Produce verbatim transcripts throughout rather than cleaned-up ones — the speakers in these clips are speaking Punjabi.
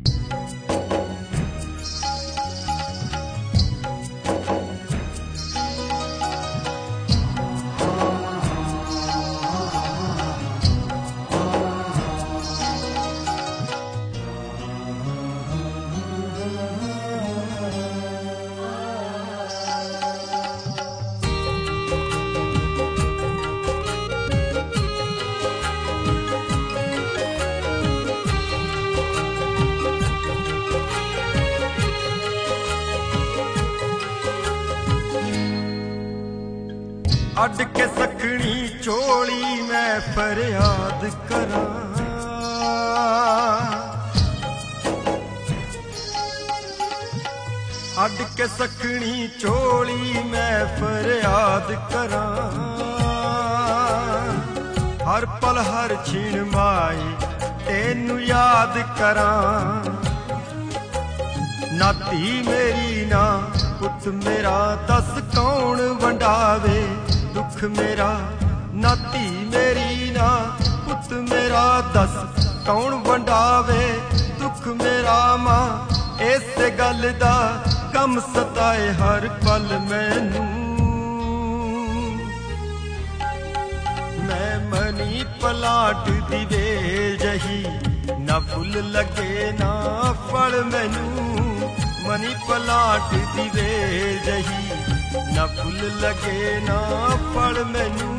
ਅੱਡ ਕੇ ਸਖਣੀ ਝੋਲੀ ਮੈਂ ਫਰਿਆਦ ਕਰਾਂ, ਅੱਡ ਕੇ ਸਖਣੀ ਝੋਲੀ ਮੈਂ ਫਰਿਆਦ ਕਰਾਂ। ਹਰ ਪਲ ਹਰ ਛਿਣ ਮਾਈ ਤੈਨੂੰ ਯਾਦ ਕਰਾਂ। ਨਾ ਧੀ ਮੇਰੀ ਨਾ ਪੁੱਤ ਮੇਰਾ ਦੱਸ ਕੌਣ ਵੰਡਾਵੇ ਦੁੱਖ ਮੇਰਾ। ਨਾ ਧੀ ਮੇਰੀ ਨਾ ਪੁੱਤ ਮੇਰਾ ਦੱਸ ਕੌਣ ਵੰਡਾਵੇ ਦੁੱਖ ਮੇਰਾ। ਮਾਂ ਇਸੇ ਗੱਲ ਦਾ ਗਮ ਸਤਾਏ ਹਰ ਪਲ ਮੈਨੂੰ। ਮੈਂ ਮਨੀ ਪਲਾਟ ਦੀ ਵੇਲ ਜਹੀ, ਨਾ ਫੁੱਲ ਲੱਗੇ ਨਾ ਫਲ ਮੈਨੂੰ। ਮਨੀ ਪਲਾਟ ਦੀ ਵੇਲ ਜਹੀ, ਨਾ ਫੁੱਲ ਲੱਗੇ ਨਾ ਫਲ ਮੈਨੂੰ।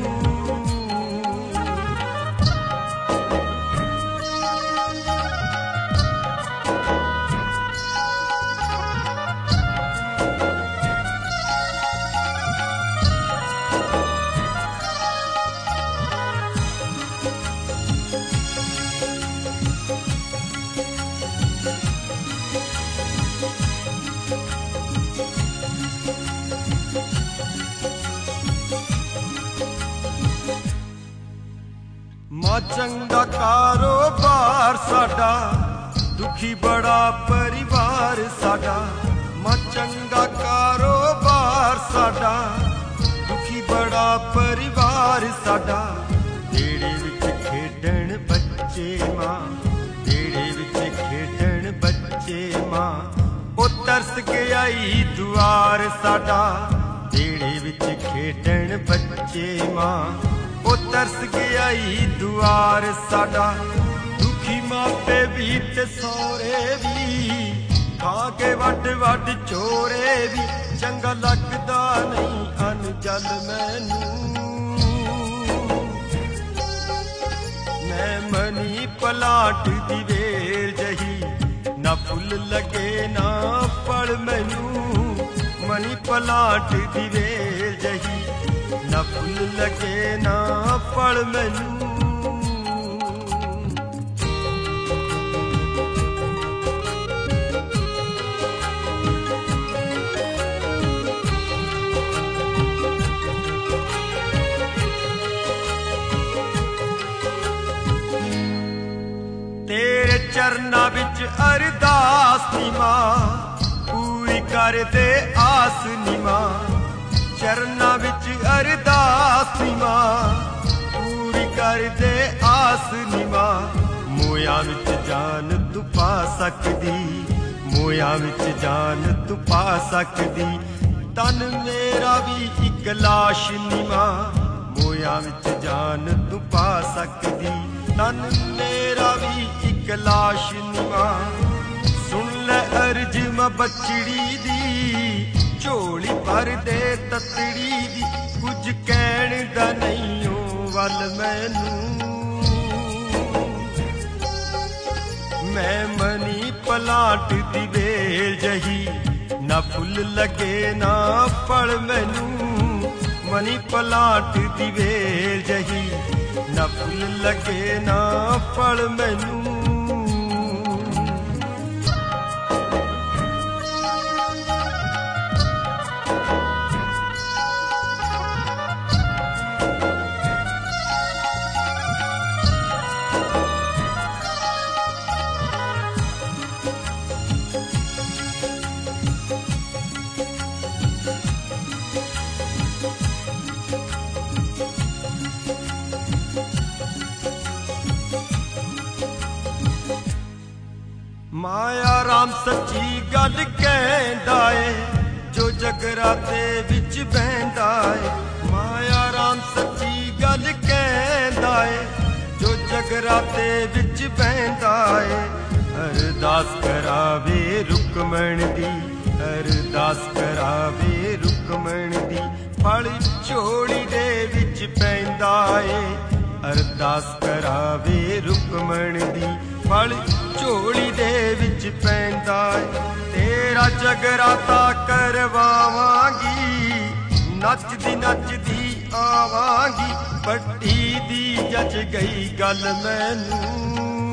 ਮਾਂ ਚੰਗਾ ਕਾਰੋਬਾਰ ਸਾਡਾ, ਦੁਖੀ ਬੜਾ ਪਰਿਵਾਰ ਸਾਡਾ। ਮਾਂ ਚੰਗਾ ਕਾਰੋਬਾਰ ਸਾਡਾ, ਦੁਖੀ ਬੜਾ ਪਰਿਵਾਰ ਸਾਡਾ। ਵਿਹੜੇ ਵਿੱਚ ਖੇਡਣ ਬੱਚੇ ਮਾਂ, ਵਿਹੜੇ ਵਿੱਚ ਖੇਡਣ ਬੱਚੇ ਮਾਂ। ਉਹ ਤਰਸ ਕੇ ਆਈ ਦੁਆਰ ਸਾਡਾ, ਵਿਹੜੇ ਵਿੱਚ ਖੇਡਣ ਬੱਚੇ ਮਾਂ। ਉਹ ਤਰਸ ਕੇ ਆਈ ਦੁਆਰ ਸਾਡਾ। ਦੁਖੀ ਮਾਪੇ ਵੀ ਤੇ ਸਹੁਰੇ ਵੀ, ਖਾ ਕੇ ਵੱਡ ਵੱਡ ਚੋਰੇ ਵੀ। ਚੰਗਾ ਲੱਗਦਾ ਨਹੀਂ ਅਨਜਲ ਮੈਨੂੰ। ਮੈਂ ਮਨੀ ਪਲਾਟ ਦੀ ਵੇਲ ਜਹੀ, ਨਾ ਫੁੱਲ ਲੱਗੇ ਨਾ ਫਲ ਮੈਨੂੰ। ਮਨੀ ਪਲਾਟ ਦੀ ਵੇਲ ਜਹੀ, ਨਾ ਫੁੱਲ ਲੱਗੇ ਨਾ ਫਲ ਮੈਨੂੰ। ਤੇਰੇ ਚਰਨਾਂ ਵਿੱਚ ਅਰਦਾਸ ਨੀ ਮਾਂ, ਪੂਰੀ ਕਰ ਦੇ ਆਸ ਨੀ ਮਾਂ। ਚਰਨਾਂ ਵਿੱਚ ਅਰਦਾਸ ਨੀ ਮਾਂ, ਪੂਰੀ ਕਰ ਦੇ ਆਸ ਨੀ ਮਾਂ। ਮੋਇਆ ਵਿੱਚ ਜਾਨ ਤੂੰ ਪਾ ਸਕਦੀ, ਮੋਇਆ ਵਿੱਚ ਜਾਨ ਤੂੰ ਪਾ ਸਕਦੀ। ਤਨ ਮੇਰਾ ਵੀ ਇੱਕ ਲਾਸ਼ ਨੀ ਮਾਂ, ਮੋਇਆ ਵਿੱਚ ਜਾਨ ਤੂੰ ਪਾ ਸਕਦੀ। ਤਨ ਮੇਰਾ ਵੀ ਇੱਕ ਲਾਸ਼ ਨੀ ਮਾਂ। ਸੁਣ ਲੈ ਅਰਜ ਮੈਂ ਬੱਚੜੀ ਦੀ, ਝੋਲੀ ਭਰ ਦੇ ਤਤੜੀ ਦੀ। ਕੁਝ ਕਹਿਣ ਦਾ ਨਹੀਂ ਓ ਵੱਲ ਮੈਨੂੰ। ਮੈਂ ਮਨੀ ਪਲਾਟ ਦੀ ਵੇਲ ਜਹੀ, ਨਾ ਫੁੱਲ ਲੱਗੇ ਨਾ ਫਲ ਮੈਨੂੰ। ਮਨੀ ਪਲਾਟ ਦੀ ਵੇਲ ਜਹੀ, ਨਾ ਫੁੱਲ ਲੱਗੇ ਨਾ ਫਲ ਮੈਨੂੰ। ਮਾਇਆ ਰਾਮ ਸੱਚੀ ਗੱਲ ਕਹਿੰਦਾ ਏ ਜੋ ਜਗਰਾਤੇ ਵਿੱਚ ਬਹਿੰਦਾ ਏ। ਮਾਇਆ ਰਾਮ ਸੱਚੀ ਗੱਲ ਕਹਿੰਦਾ ਏ ਜੋ ਜਗਰਾਤੇ ਵਿੱਚ ਬਹਿੰਦਾ ਏ। ਅਰਦਾਸ ਕਰਾਵੇ ਰੁਕਮਣ ਦੀ, ਅਰਦਾਸ ਕਰਾਵੇ ਰੁਕਮਣ ਦੀ, ਫਲ ਝੋਲੀ ਦੇ ਵਿੱਚ ਪੈਂਦਾ ਏ। ਅਰਦਾਸ ਕਰਾਵੇ ਰੁਕਮਣ ਦੀ, ਫਲ ਝੋਲੀ ਦੇ ਵਿੱਚ ਪੈਂਦਾ ਏ। ਤੇਰਾ ਜਗਰਾਤਾ ਕਰਵਾਵਾਂਗੀ, ਨੱਚਦੀ ਨੱਚਦੀ ਆਵਾਂਗੀ। ਪੱਟੀ ਦੀ ਜੱਜ ਗਈ ਗੱਲ ਮੈਨੂੰ,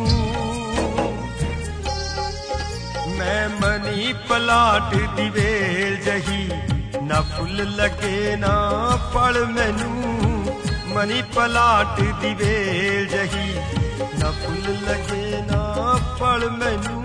ਮੈਂ ਮਨੀ ਪਲਾਟ ਦੀ ਵੇਲ ਜਹੀ, ਨਾ ਫੁੱਲ ਲੱਗੇ ਨਾ ਫਲ ਮੈਨੂੰ। ਮਨੀ ਪਲਾਟ ਦੀ ਵੇਲ ਜਹੀ, ਨਾ ਫੁੱਲ ਲੱਗੇ ਨਾ ਫਲ ਮੈਨੂੰ।